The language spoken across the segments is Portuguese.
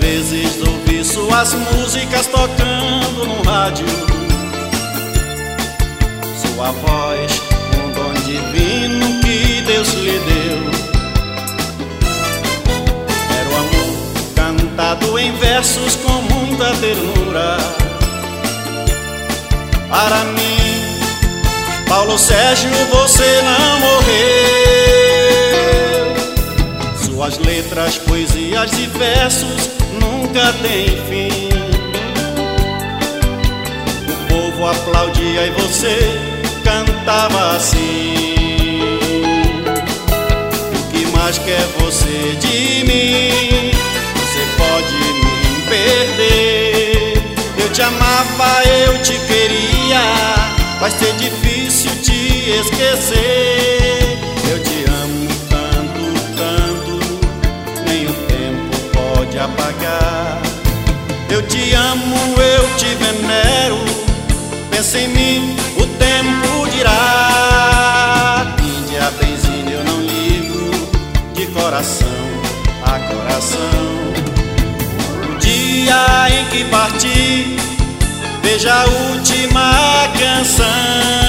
vezes ouvi suas músicas tocando no rádio. Sua voz, um dom divino que Deus lhe deu. Era o amor cantado em versos com muita ternura. Para mim, Paulo Sérgio, você não morreu. Suas letras, poesias e versos nunca têm fim. O povo aplaudia e você cantava assim: o que mais quer você de mim? Você pode me perder. Eu te amava, eu te queria, vai ser difícil te esquecer. Eu te amo tanto, tanto, nem o tempo pode apagar. Eu te amo, eu te venero, pensa em mim, o tempo dirá. Índia benzinha, eu não ligo, de coração a coração. O dia em que parti, veja a última canção.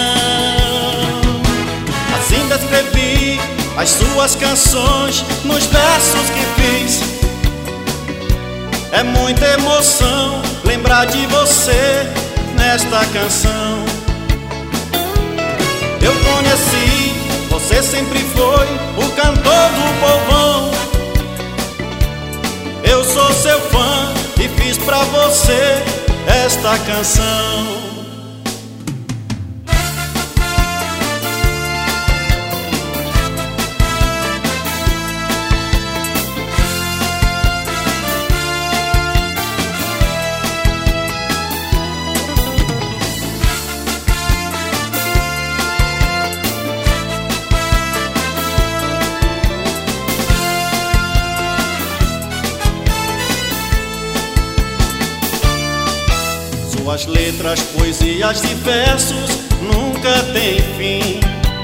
Assim descrevi as suas canções nos versos que fiz. É muita emoção lembrar de você nesta canção. Eu conheci, você sempre foi o cantor do povão. Eu sou seu fã e fiz pra você esta canção. Suas letras, poesias e versos nunca têm fim.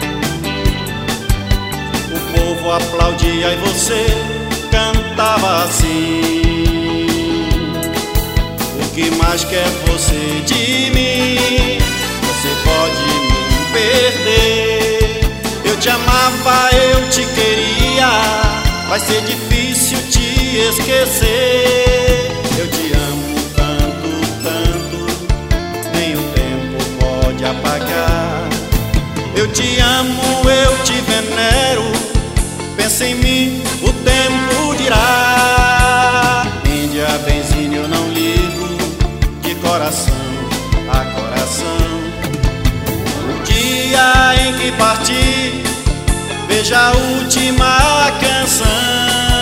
O povo aplaudia e você cantava assim: o que mais quer você de mim? Você pode me perder. Eu te amava, eu te queria, vai ser difícil te esquecer. Eu te amo apagar. Eu te amo, eu te venero, pensa em mim, o tempo dirá. Índia benzinha, eu não ligo, de coração a coração. O dia em que parti, veja a última canção.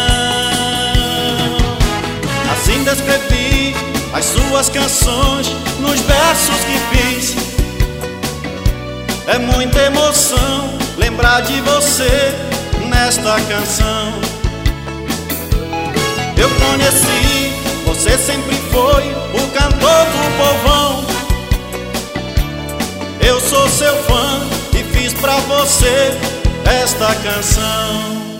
Assim descrevi as suas canções nos versos que fiz. É muita emoção lembrar de você nesta canção. Eu conheci, você sempre foi o cantor do povão. Eu sou seu fã e fiz pra você esta canção.